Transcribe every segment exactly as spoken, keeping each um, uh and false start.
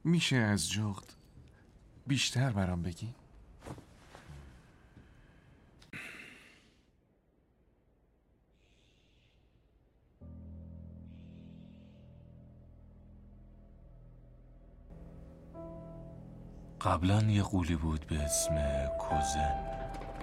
میشه از جغد بیشتر برام بگی؟ قبلا یه غولی بود به اسم کوزن.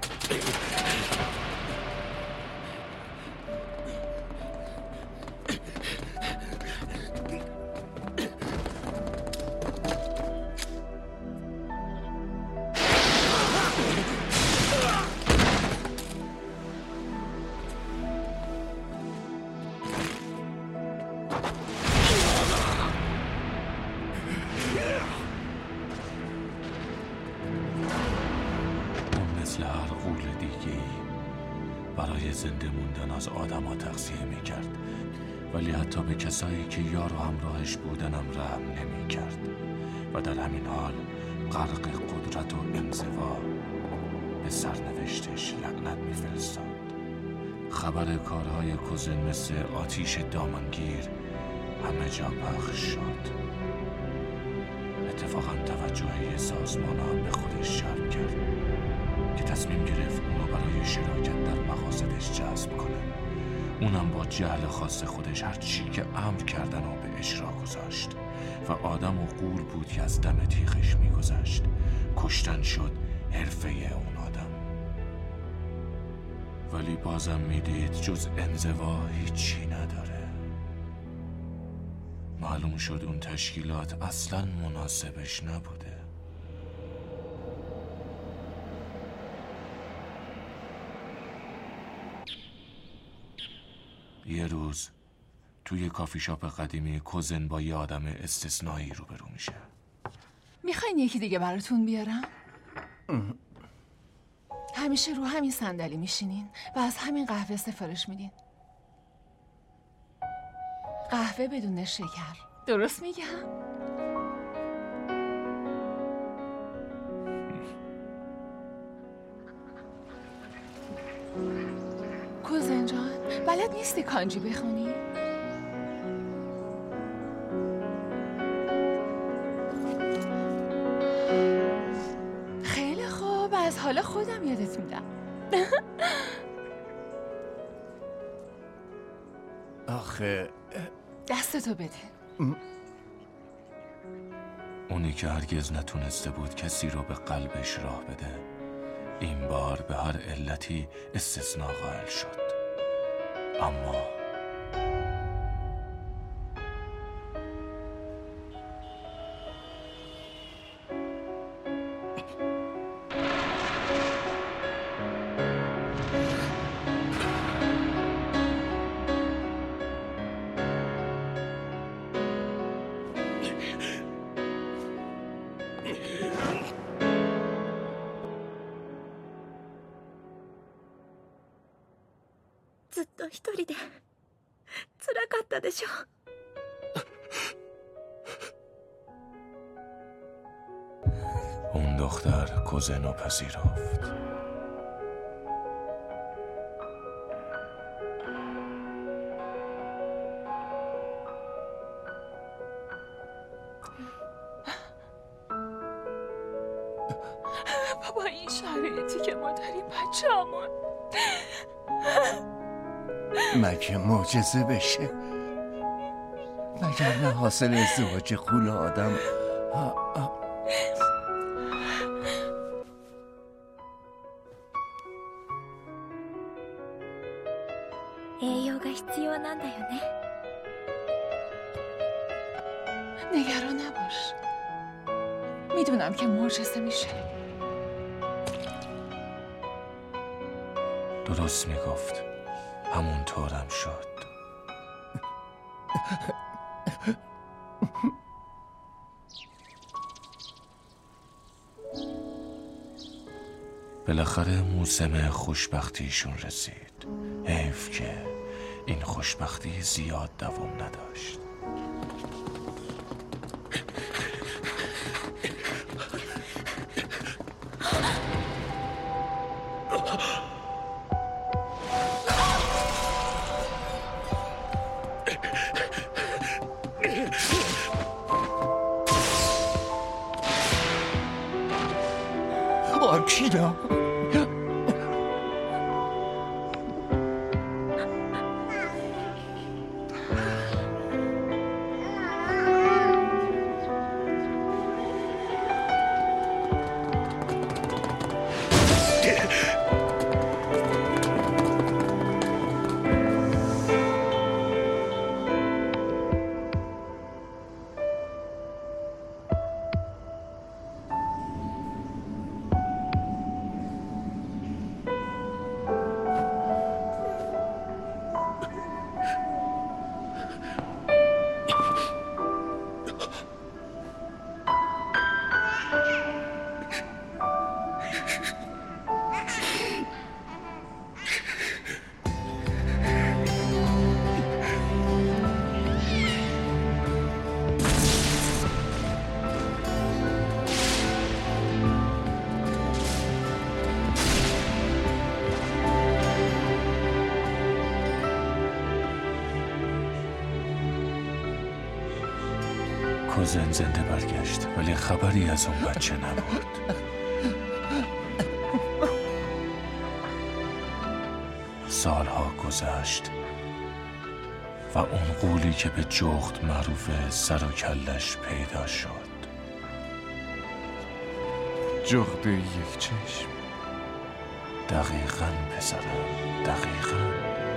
مثل هر غول دیگه‌ای برای زنده موندن از آدم‌ها تغذیه می‌کرد، ولی حتی به کسایی که یار و همراهش بودنم رحم نمی‌کرد و در همین حال غرق قدرت و انزوا به سرنوشتش لعنت می‌فرستاد. خبر کارهای کوزن مثل آتیش دامنگیر همه جا پخش شد. اتفاقا توجه یه سازمان هم به خودش جلب کرد که تصمیم گرفت اونو برای شراکت در مقاصدش جذب کنه. اونم با جهل خاص خودش هر چی که امر کردن و به اجرا گذاشت و آدم و غول بود که از دم تیغش میگذشت. کشتن شد حرفه اون آدم، ولی بازم میدید جز انزوا هیچی نداره. معلوم شد اون تشکیلات اصلاً مناسبش نبوده. یه روز توی کافی شاپ قدیمی کوزن با یه آدم استثنایی روبرو میشه. میخواین یکی دیگه براتون بیارم؟ همیشه رو همین صندلی میشینین و از همین قهوه سفارش میدین. قهوه بدون شکر، درست میگم؟ کوزن جان، بلد نیستی کانجی بخونی؟ خیلی خوب، از حالا خودم یادت میدم. آخه دستتو بده. اونی که هرگز نتونسته بود کسی رو به قلبش راه بده، این بار به هر علتی استثناء قائل شد. اما ずっと一人で辛かったでしょ。 اون دختر کوزن رو پذیرفت. بابا این شرایطی که ما داریم بچه همون مگه معجزه بشه؟ مگر نه حاصل ازدواج غول آدم؟ آه آه. 栄養が必要なんだよね。 نگران نباش، میدونم که معجزه میشه. درست میگفت، همون طورم شد. بالاخره موسم خوشبختیشون رسید. حیف که این خوشبختی زیاد دوام نداشت. آرکینا. کوزن زنده برگشت ولی خبری از اون بچه نبود. سالها گذشت و اون غولی که به جغد معروفه سر و کلش پیدا شد. جغد یک چشم. دقیقاً پسرم، دقیقاً.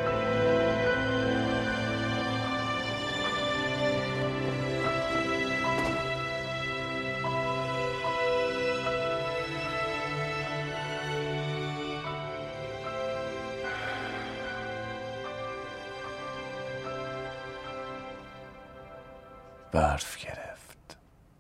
برف گرفت.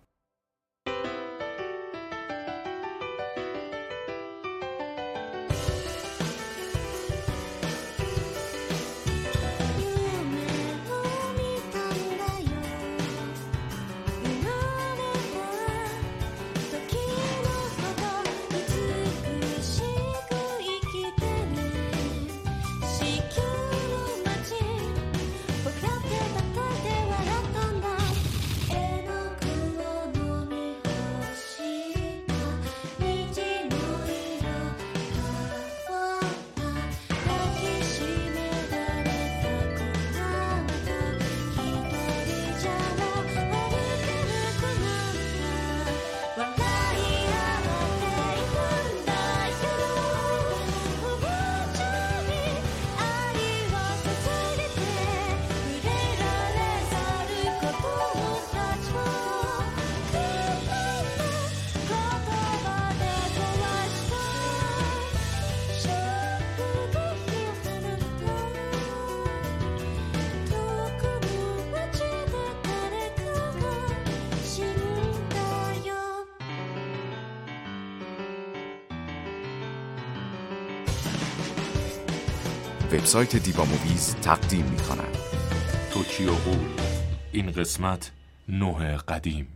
وبسایت دیوا موویز تقدیم می‌کند. توکیو غول. این قسمت نوح قدیم.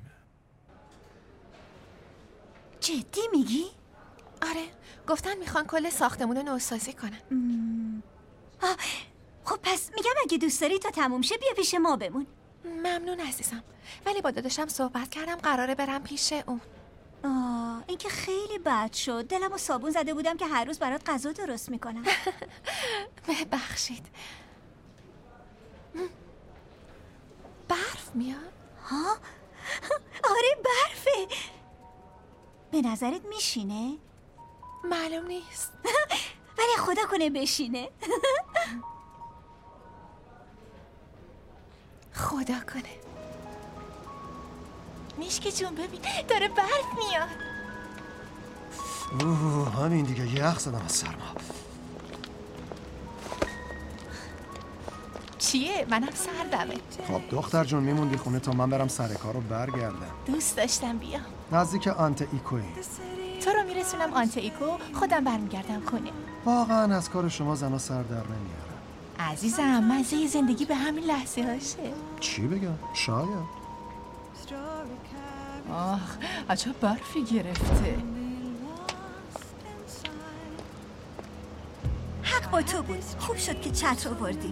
جدی میگی؟ آره، گفتن میخوان کل ساختمون رو نوسازی کنن. آه، خب پس میگم اگه دوست داری تا تموم شه بیا پیش ما بمون. ممنون عزیزم، ولی با داداشم صحبت کردم قراره برم پیش اون. آه، این که خیلی بد شد. دلمو صابون زده بودم که هر روز برات غذا درست میکنم. ببخشید. برف میاد؟ ها؟ آره برفه. به نظرت میشینه؟ معلوم نیست. ولی خدا کنه بشینه. خدا کنه. میشکی جون ببین داره برف میاد. اوه همین دیگه یخ زدم از سرما. چیه؟ منم سردمه. خب دختر جون میموندی خونه تا من برم سر کار رو برگردم. دوست داشتم بیام. نزدیک آنت ایکوی. تو رو میرسونم آنت ایکو، خودم برمیگردم خونه. واقعا از کار شما زنا سر در نمیارم. عزیزم مزه زندگی به همین لحظه هاشه. چی بگم؟ شاید. آخ عجب برفی گرفته. حق با تو بود. خوب شد که چتر آوردی.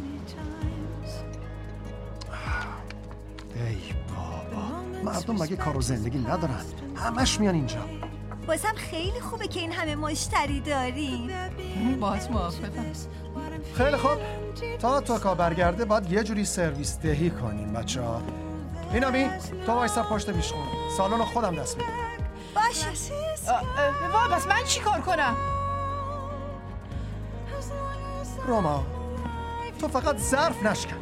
ای بابا، مردم مگه کار و زندگی ندارن؟ همش میان اینجا. بازم خیلی خوبه که این همه مشتری داریم. باهات موافقم. خیلی خوب، تا توکا برگرده باید یه جوری سرویس دهی کنیم بچه ها. اینامی تو وایسا پشت بیشخون، سالن رو خودم دست میدم. باشه. وا بس من چی کار کنم؟ روما تو فقط ظرف نشکن.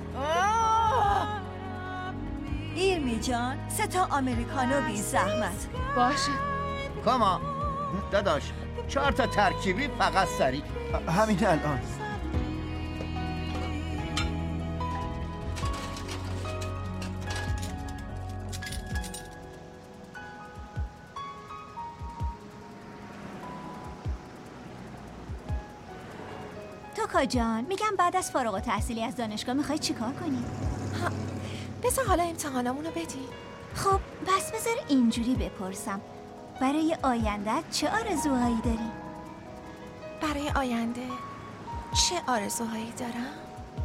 ایرمی جان، سه تا آمریکانو بی زحمت. باشه. کاما داداش، چهار تا ترکیبی فقط سریع. همین الان. توکا جان، میگم بعد از فارغ التحصیلی از دانشگاه میخوای چیکار کنی؟ بذار حالا امتحانامونو بدی. خب پس بذار اینجوری بپرسم، برای آیندت چه آرزوهایی داری؟ برای آینده چه آرزوهایی دارم؟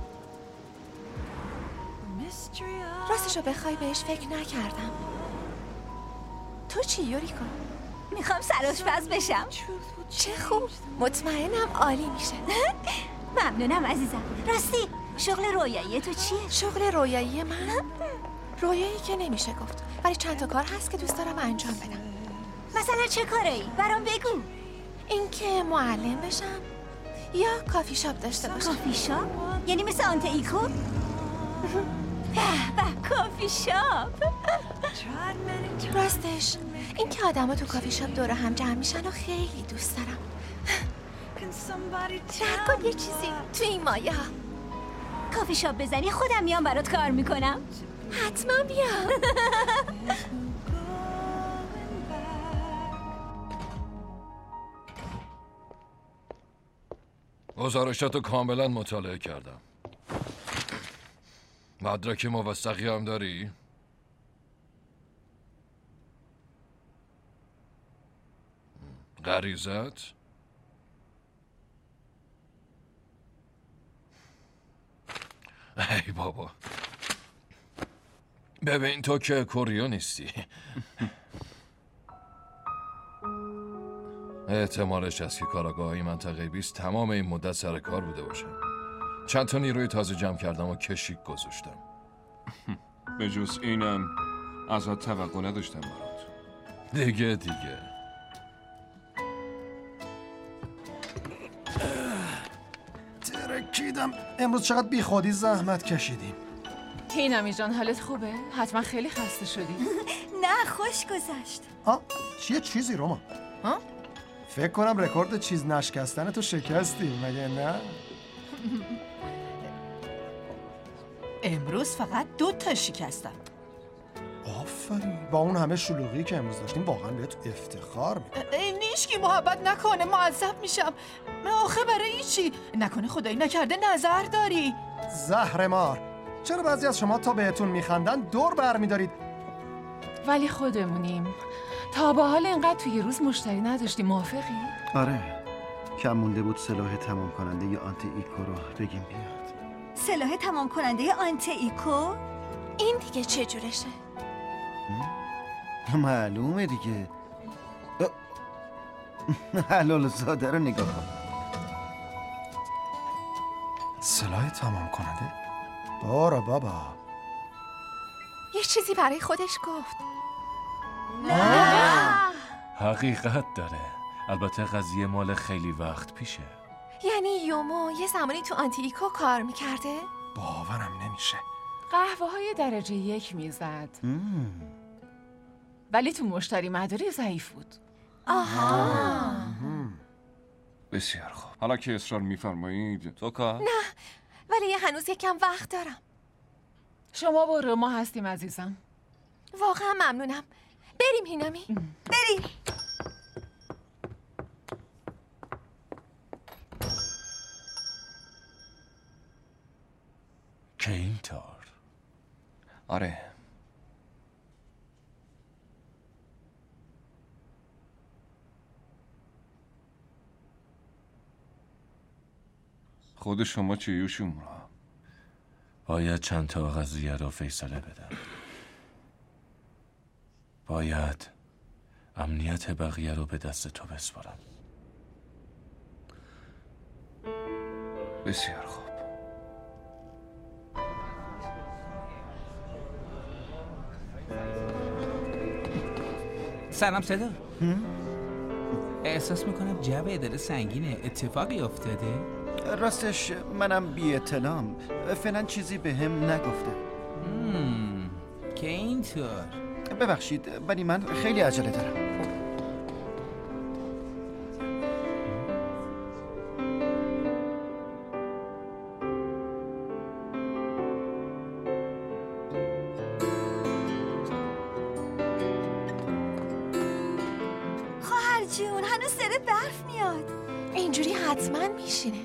راستشو بخوای بهش فکر نکردم. تو چی یوریکا؟ میخوام سرآشپز بشم. چه خوب، مطمئنم عالی میشه. ممنونم عزیزم. راستی شغل رویایی تو چیه؟ شغل رویایی من؟ رویایی که نمیشه گفت، ولی چند تا کار هست که دوست دارم انجام بدم. مثلا چه کاری؟ برام بگو. اینکه معلم بشم یا کافی شاپ داشته باشم. کافی شاپ؟ یعنی مثل آنت ایکو؟ به به، کافی شاپ. راستش اینکه آدما تو کافی شاپ دور هم جمع میشن و خیلی دوست دارم. نکن یه چیزی تو این مایه ها. کافی شاپ بزنی خودم میام برات کار میکنم. حتما بیا. گزارشاتو کاملا مطالعه کردم. مدرک موثقی هم داری؟ غریزت؟ ای بابا، ببین تو که کوریو نیستی. احتمالش هست که کاراگاهی منطقه بیست تمام این مدت سر کار بوده باشه. چند تا نیروی تازه جمع کردم و کشیک گذاشتم. به جز اینم ازت توقع نداشتم برات. دیگه دیگه ترکیدم. امروز چقدر بی خودی زحمت کشیدیم. اینامی جان حالت خوبه؟ حتما خیلی خسته شدی. نه خوش گذشت. ها؟ چیه چیزی روما؟ ها؟ فکر کنم رکورد چیز نشکستن تو شکستی، مگه نه؟ امروز فقط دو تا شکستم. آفرین، با اون همه شلوغی که امروز داشتیم واقعا بهت افتخار میکنم. نیشکی محبت نکنه، معذب میشم. من آخه برای چی؟ نکنه خدایی نکرده نظر داری؟ زهر مار، چرا بعضی از شما تا بهتون میخندن دور برمیدارید؟ ولی خودمونیم. تا با حال اینقدر توی روز مشتری نداشتی، موافقی؟ آره، کم مونده بود سلاح تمام کننده ی آنتی ایکو رو بگیم بیاد. سلاح تمام کننده آنتی ایکو؟ این دیگه چه جورشه؟ معلومه دیگه. حلال زاده رو نگاه کن. سلاح تمام کننده؟ بارا بابا، یه چیزی برای خودش گفت. حقیقت داره. البته قضیه مال خیلی وقت پیشه. یعنی یومو یه زمانی تو آنتی ایکو کار میکرده؟ باورم نمیشه. قهوه های درجه یک میزد، ولی تو مشتری مداری ضعیف بود. آها. بسیار خوب، حالا که اصرار میفرمایید. توکا؟ نه، ولی هنوز یکم وقت دارم. شما برو، ما هستیم عزیزم. واقعا ممنونم. بریم هینامی. بریم. که اینطور؟ آره. خود شما چه یوشومورا؟ باید چند تا قضیه رو فیصله بدم. باید امنیت بقیه رو به دست تو بسپارم. بسیار خوب. سلام صدا. احساس میکنم جو اداره سنگینه. اتفاقی افتاده؟ راستش منم بی اطلاعم. فعلا چیزی به هم نگفته. مم. که اینطور. ببخشید ولی من خیلی عجله دارم. خواهر جون هنوز داره برف میاد. اینجوری حتما میشینه.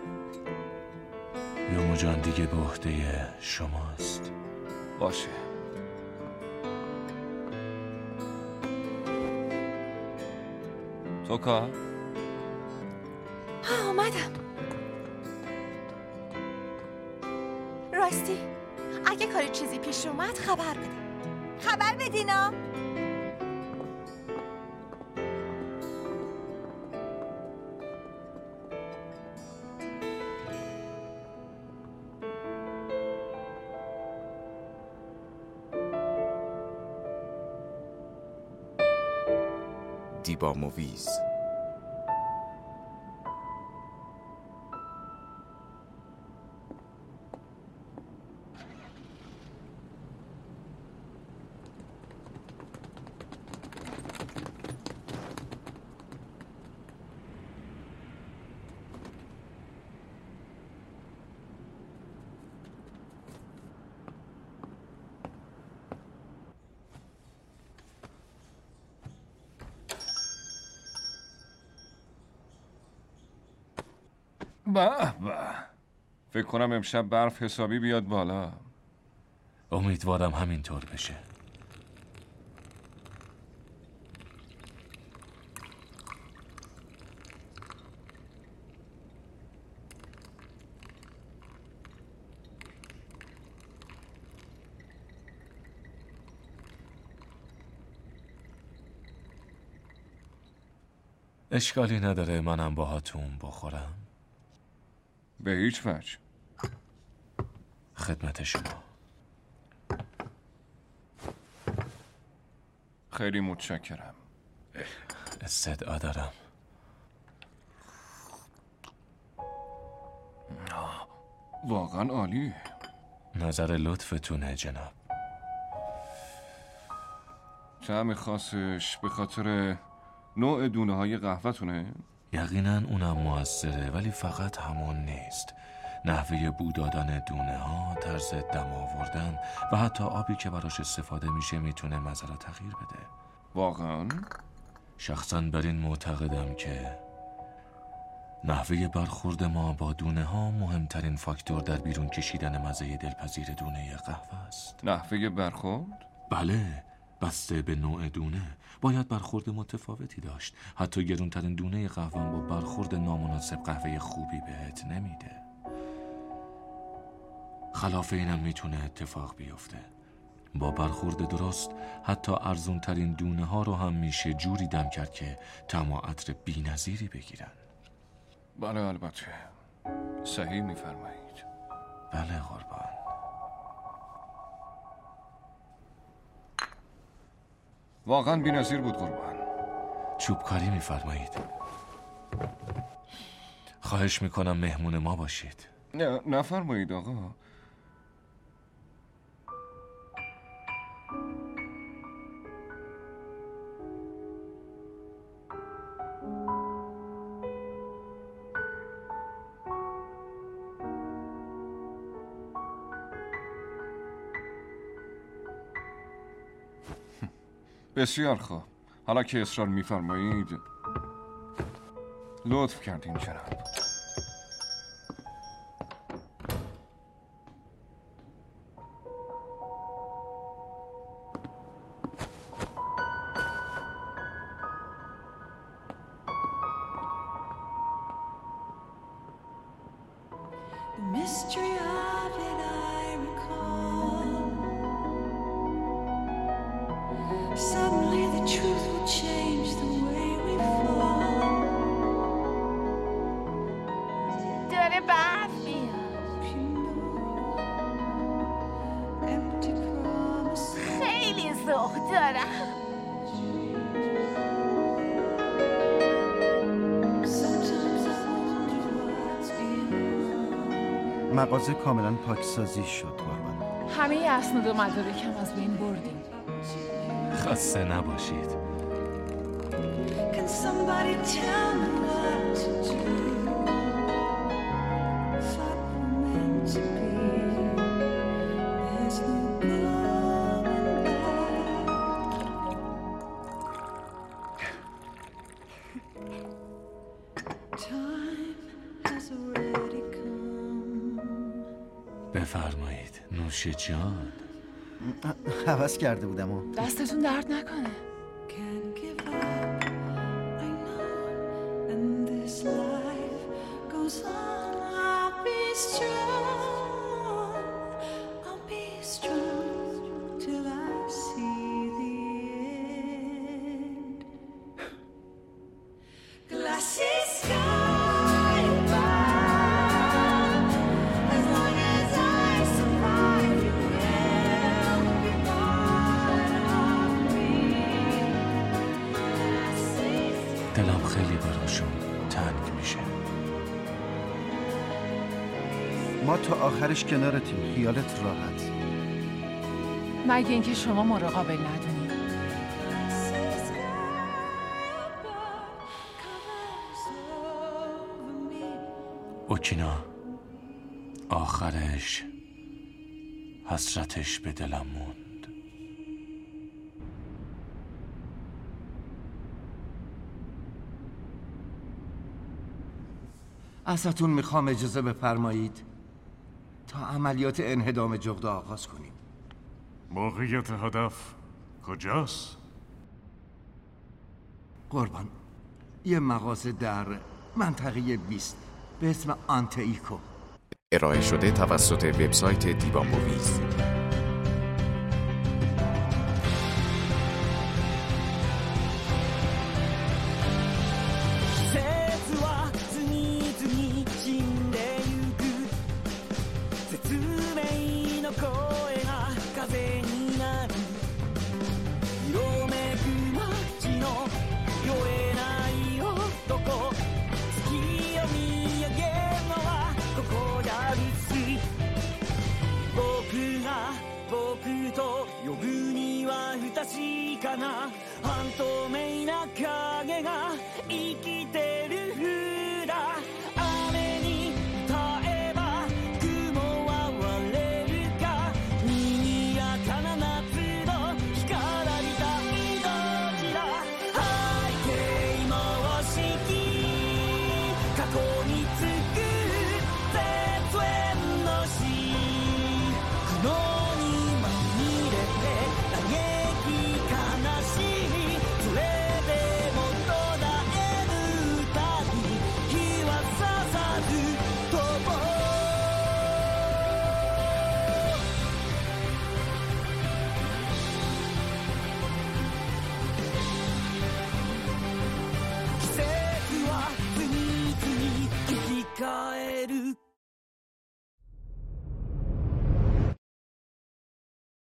یومو جان دیگه به عهده شماست. باشه. توکا؟ ها اومدم. راستی اگه کاری چیزی پیش اومد خبر بده. خبر بدینا. دیبا موویز. به به. فکر کنم امشب برف حسابی بیاد بالا. امیدوارم همینطور بشه. اشکالی نداره منم باهاتون بخورم؟ به هیچ وجه. خدمت شما. خیلی متشکرم. استدعا دارم. واقعا عالی. نظر لطفتونه جناب. طعم خاصش به خاطر نوع دونه های قهوه‌تونه؟ یقینا اونم موثره ولی فقط همون نیست. نحوه بو دادن دونه ها، طرز دم آوردن و حتی آبی که براش استفاده میشه میتونه مزه رو تغییر بده. واقعا؟ شخصا بر این معتقدم که نحوه برخورد ما با دونه ها مهمترین فاکتور در بیرون کشیدن مزه دلپذیر دونه قهوه است. نحوه برخورد؟ بله، بسته به نوع دونه باید برخورد متفاوتی داشت. حتی گرونترین دونه قهوه با برخورد نامناسب قهوه خوبی بهت نمیده. خلاف اینم میتونه اتفاق بیفته. با برخورد درست حتی ارزونترین دونه ها رو هم میشه جوری دم کرد که طعم و عطر بی‌نظیری بگیرن. بله البته. صحیح میفرمایید. بله قربان. واقعا بی‌نظیر بود قربان. چوبکاری میفرمایید. خواهش میکنم مهمون ما باشید. نه نفرمایید آقا. بسیار خوب. حالا که اصرار میفرمایید لطف کردین جناب. Suddenly the truth will change. داره برف میاد. خیلی ذوق دارم. مغازه کاملا پاکسازی شد قربان. همه اسناد و مدارکم از بین بردیم. خسته نباشید. بفرمایید نوش جان. حوض کرده بودم و دستتون درد نکنه. دلم خیلی براشون تنگ میشه. ما تا آخرش کنارتیم، خیالت راحت. مگه اینکه شما ما رو قابل ندونید. اوکینا آخرش حسرتش به دلم موند. ازتون میخوام اجازه بفرمایید تا عملیات انهدام جغد آغاز کنیم. موقعیت هدف کجاست؟ قربان، یه مغازه در منطقه بیست به اسم آنت ایکو. ارائه شده توسط وبسایت دیبا موویز. 過去に